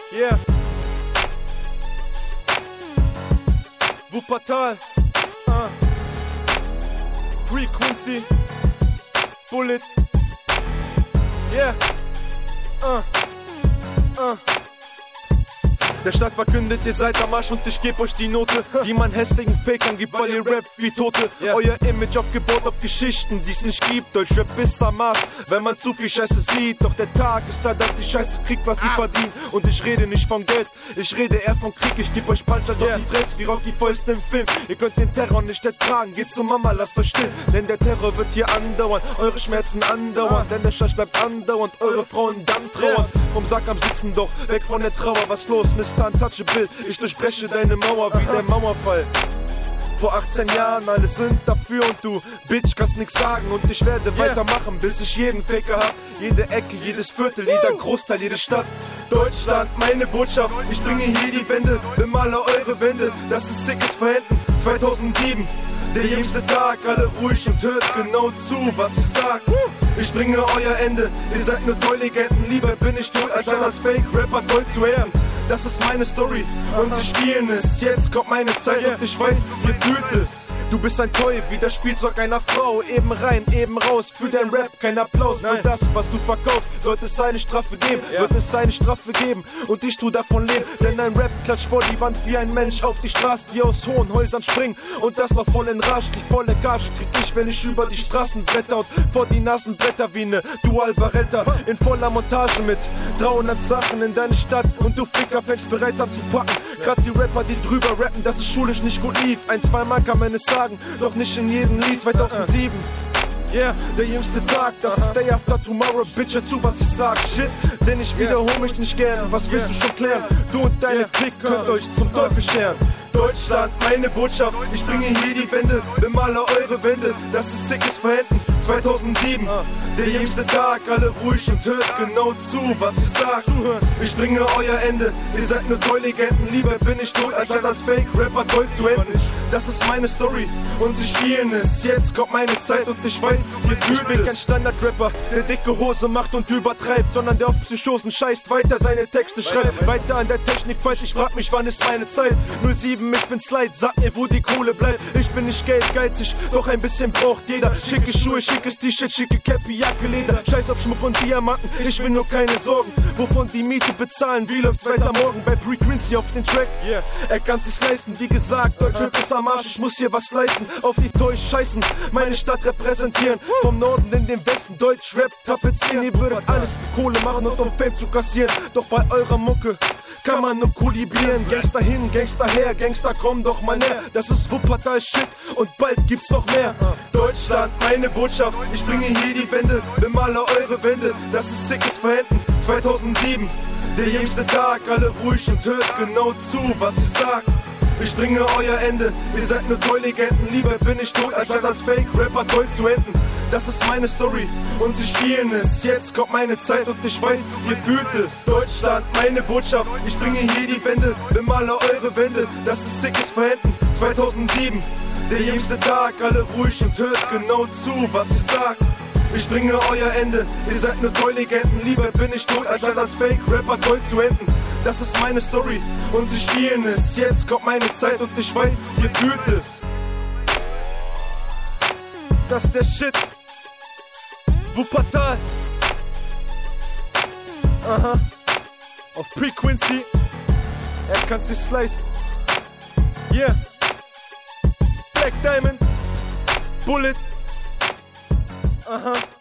Yeah. Wuppertal. Frequency. Bullet. Yeah. Der Stadt verkündet, ihr seid am Arsch und ich geb euch die Note, die man hässlichen Fakern gibt, weil ihr rappt wie Tote. Euer Image aufgebaut auf Geschichten, die's nicht gibt. Deutsch Rap ist am Arsch, wenn man zu viel Scheiße sieht. Doch der Tag ist da, dass die Scheiße kriegt, was sie verdient. Und ich rede nicht von Geld, ich rede eher von Krieg. Ich geb euch Punchlines auf die Fresse, wie Rocky Fäuste im Film. Ihr könnt den Terror nicht ertragen, geht zur Mama, lasst euch still. Denn der Terror wird hier andauern, eure Schmerzen andauern. Denn der Scheiß bleibt andauernd, eure Frauen dann trauern. Vom Sack am Sitzen doch, weg von der Trauer, was los, Mr. Untouchable, ich durchbreche deine Mauer wie der Mauerfall. Vor 18 Jahren, alle sind dafür und du, Bitch, kannst nix sagen und ich werde weitermachen, bis ich jeden Faker hab. Jede Ecke, jedes Viertel, jeder Großteil, jede Stadt. Deutschland, meine Botschaft, ich bringe hier die Wände, bemale eure Wände, das ist sickes Verhältnis. 2007, der jüngste Tag, alle ruhig und hört genau zu, was ich sag. Ich bringe euer Ende, ihr seid nur Toy-Legenden, lieber bin ich tot, als Fake-Rapper toll zu werden. Das ist meine Story und sie spielen es. Jetzt kommt meine Zeit und ich weiß, ihr fühlt es. Du bist ein Toy, wie das Spielzeug einer Frau. Eben rein, eben raus, für dein Rap kein Applaus. Für das, was du verkaufst, sollte es eine Strafe geben. Wird es eine Strafe geben und ich tu davon leben. Denn dein Rap klatscht vor die Wand wie ein Mensch auf die Straße, die aus hohen Häusern springen. Und das noch voll in Rage, die volle Gage krieg ich, wenn ich über die Straßen bretter und vor die Nasen bretter wie ne Dual Barretta. In voller Montage mit 300 Sachen in deine Stadt und du Ficker fängst bereits an zu packen. Grad die Rapper, die drüber rappen, dass es schulisch nicht gut lief. Ein, zweimal kann man es sagen, doch nicht in jedem Lied. 2007, yeah, der jüngste Tag, das ist Day After Tomorrow. Bitch, hör zu, was ich sag, shit, denn ich wiederhole mich nicht gern. Was willst du schon klären? Du und deine Klick könnt euch zum Teufel scheren. Deutschland, meine Botschaft, ich bringe hier die Wände, bemale eure Wände, das ist sickes Verhältnis. 2007, der jüngste Tag, alle ruhig und hört genau zu, was ich sag. Ich bringe euer Ende, ihr seid nur Toy-Legenden, lieber bin ich tot, als Fake-Rapper toll zu enden. Das ist meine Story und sie spielen es. Jetzt kommt meine Zeit und ich weiß, ihr fühlt es. Ich bin kein Standard-Rapper, der dicke Hose macht und übertreibt, sondern der auf Psychosen scheißt, weiter seine Texte schreibt. Weiter an der Technik falsch, ich frag mich, wann ist meine Zeit? 07, ich bin Slide, sag mir, wo die Kohle bleibt. Ich bin nicht geldgeizig, doch ein bisschen braucht jeder. Schicke Schuhe, schickes T-Shirt, schicke Cappy, Jacke, Leder. Scheiß auf Schmuck und Diamanten, ich will nur keine Sorgen. Wovon die Miete bezahlen, wie läuft's weiter morgen? Bei Frequency auf den Track, er kann's sich leisten. Wie gesagt, Deutschrap ist am Arsch, ich muss hier was leisten. Auf die Toys scheißen, meine Stadt repräsentieren. Vom Norden in den Westen, Deutschrap tapezieren. Ihr würdet alles für Kohle machen und um Fame zu kassieren. Doch bei eurer Mucke kann man nur kolibrieren. Gangster hin, Gangster her, Gangster komm doch mal näher. Das ist Wuppertal Shit und bald gibt's noch mehr. Deutschland, meine Botschaft, ich bringe hier die Wände, bemale eure Wände, das ist sickes Verhältnis. 2007, der jüngste Tag, alle ruhig und hört genau zu, was ich sag. Ich bringe euer Ende, ihr seid nur Toy-Legenden, lieber bin ich tot, als Fake-Rapper toll zu enden. Das ist meine Story und sie spielen es. Jetzt kommt meine Zeit und ich weiß, ihr fühlt es. Deutschland, meine Botschaft, ich bringe hier die Wände, bemale eure Wände, das ist sickes Verhältnis. 2007, der jüngste Tag, alle ruhig und hört genau zu, was ich sag. Ich bringe euer Ende, ihr seid nur Toy-Legenden, lieber bin ich tot, als Fake-Rapper toll zu enden. Das ist meine Story und sie spielen es. Jetzt kommt meine Zeit und ich weiß, ihr fühlt es. Das ist der Shit. Wuppertal. Aha. Auf Frequency. Er kann's sich slicen. Yeah. Black Diamond. Bullet. Aha.